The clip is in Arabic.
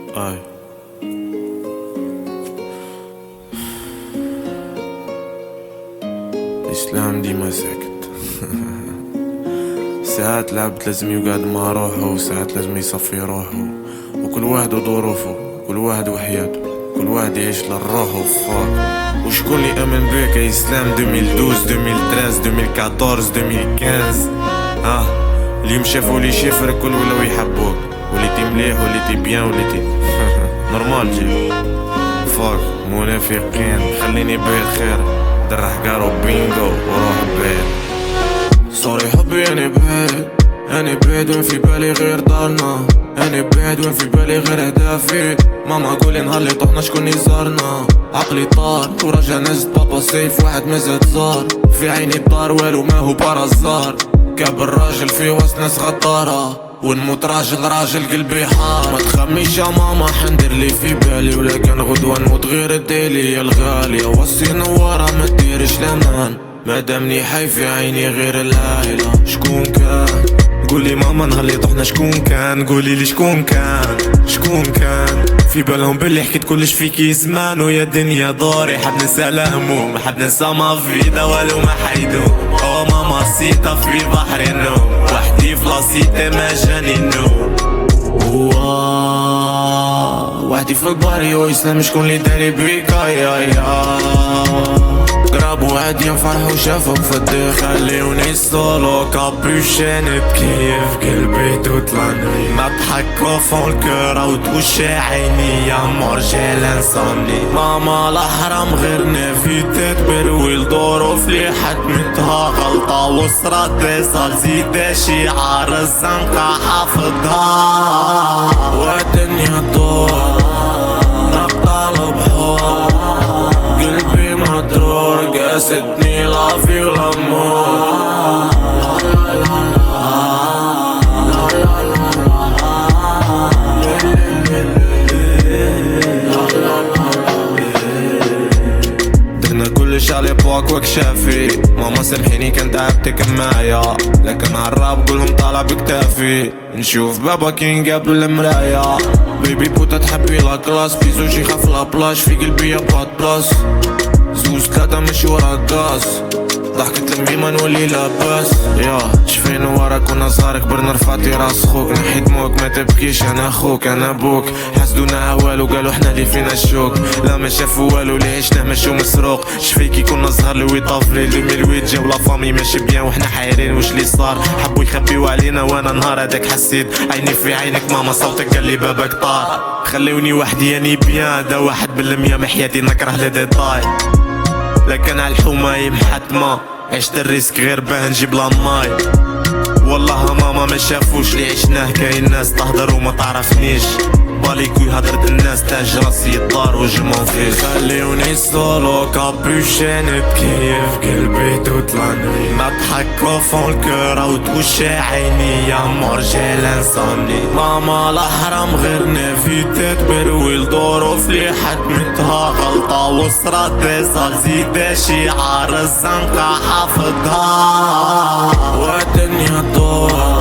اي الإسلام ديما ساكت. ساعات العبد لازم يقعد مع روحه، وساعات لازم يصفي روحه، وكل واحد وظروفه، كل واحد وحياته، كل واحد يعيش لروحه فاك. وشكون اللي امن بك يا اسلام 2012 2013 2014 2015؟ اليوم شافوا لي شافر الكل ولاو يحبوك، وليتي مليح وليتي بيان وليتي نورمال جي فاك منافقين. خليني بايت خير درح قارو بينجو وروح بعيد. صوري حبي انا بعيد، انا بعيد وين في بالي غير دارنا، انا بعيد وين في بالي غير هدافي. ماما قولي نهار اللي طحنا شكون يزارنا، عقلي طار ورجع نزل بابا سيف واحد مازال زار. في عيني الدار والو ما هو برازار، كاب الراجل في وسط ناس غدارة، ونموت راجل قلبي حار. ما تخميش يا ماما حندير لي في بالي، ولكن غدوة نموت غير الديلي الغالية. وصي نوارة ما ديرش الامان، مادامني حي في عيني غير العائلة. شكون كان قولي ماما نهار اللي طحنا شكون كان؟ قولي لي شكون كان في بالهم باللي حكيت كلش فيكي زمان، ويا الدنيا دوري حد ننسى الهموم، حد ننسى ما في والو ما حيدوم. او ماما سيتا في بحر النوم، وحدي في لاسيتي ما جاني النوم. وحدي في الباري ويسلم شكون اللي داري بيك قراب واحد ينفرح وشافهم في الضيق. خليوني سولو كابوشين بكيف قلبي تطلعني، نضحك وفون كورا وتوشي عيني يا مرجل انسامني. ماما الاحرام غير نافي تكبر والظروف لي حتمتها غلطة، وصرات بيصال زيد شعار الزنقة حافظها. والدنيا تدور نبطل بحور، قلبي مدرور قاستني لافي والامور. درنا كلش على بواك وكشافي، ماما سامحيني كان تعبتك معايا، لكن عالراب قولهم طالع بكتافي. نشوف بابا كين قبل المرايا، بيبي بوتا تحبي لا كلاس، بيزوج يخاف لا بلاش في قلبي يبغى بلاس. زوز ثلاثة مش ورا القاس، ضحكت لمي ما نولي لاباس. يا شفين وراك وانا صغار كبرنا رفعتي راس خوك، نحي دموعك ما تبكيش انا اخوك انا ابوك. حسدونا والو قالوا حنا اللي فينا الشوك، لا ما شافوا والو اللي عشناه مشو مسروق. شفيكي كنا صغار لوي طافلي 2008 جاو لا فامي ماشي بيان وحنا حايرين واش لي صار. حبوا يخبيو علينا وانا نهار هداك حسيت عيني في عينك ماما صوتك قال لي بابك طار. خليوني وحدي اني بيان دا 1% من حياتي نكره لي ديتاي، لكن عالحومة محتمة عشت الريسك غير باه نجيب لاماي. والله ماما ما شافوش اللي عشناه، كاين ناس تهدر وما تعرفنيش، باليكو هدرت الناس تاج راسي الدار وجمعو فيه. خليوني سولو كابوشين بكيف قلبي تطلعني، نضحك وفون كورا وتوشي عيني يا مرجل انسامني. ماما الاحرام غير نافي تكبر والظروف لي حتمتها غلطة، وصرات بيصال زيد شعار الزنقة حافظها. والدنيا تدور